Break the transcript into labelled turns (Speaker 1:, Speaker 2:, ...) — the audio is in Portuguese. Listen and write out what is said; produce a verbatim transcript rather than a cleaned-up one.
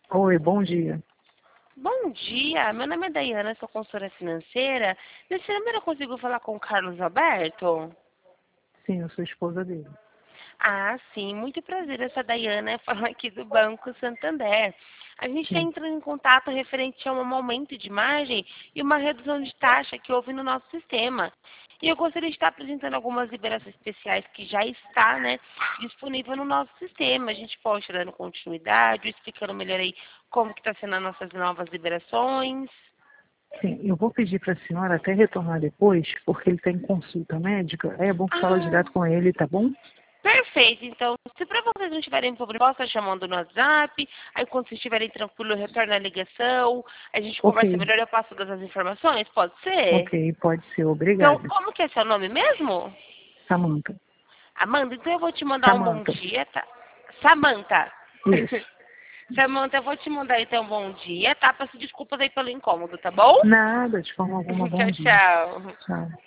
Speaker 1: Oi, bom dia.
Speaker 2: Bom dia, meu nome é Daiana, sou consultora financeira. Nesse número eu consigo falar com o Carlos Alberto?
Speaker 1: Sim, eu sou esposa dele.
Speaker 2: Ah, sim, muito prazer, essa Daiana fala aqui do Banco Santander. A gente está
Speaker 1: Sim.
Speaker 2: entrando em contato referente a um aumento de margem e uma redução de taxa que houve no nosso sistema. E eu gostaria de estar apresentando algumas liberações especiais que já está, né, disponível no nosso sistema. A gente pode estar dando continuidade, explicando melhor aí como que está sendo as nossas novas liberações.
Speaker 1: Sim, eu vou pedir para a senhora até retornar depois, porque ele tem consulta médica. Aí é bom que fala
Speaker 2: Ah,
Speaker 1: direto com ele, tá bom?
Speaker 2: perfeito. Então, se para vocês não tiverem problema, possa chamando no WhatsApp. Aí, quando vocês estiverem tranquilos, retorna a ligação. A gente
Speaker 1: Ok,
Speaker 2: conversa melhor, eu passo todas as informações. Pode ser?
Speaker 1: ok, pode ser,
Speaker 2: Então,
Speaker 1: obrigada.
Speaker 2: como que é seu nome mesmo?
Speaker 1: Samanta.
Speaker 2: Amanda, então eu vou te mandar um bom
Speaker 1: Samanta,
Speaker 2: dia, tá? Samanta.
Speaker 1: isso.
Speaker 2: Samanta, eu vou te mandar então um bom dia, tá? Peço desculpas aí pelo incômodo, tá bom?
Speaker 1: Nada, de forma alguma, bom
Speaker 2: Tchau,
Speaker 1: dia.
Speaker 2: tchau.
Speaker 1: Tchau.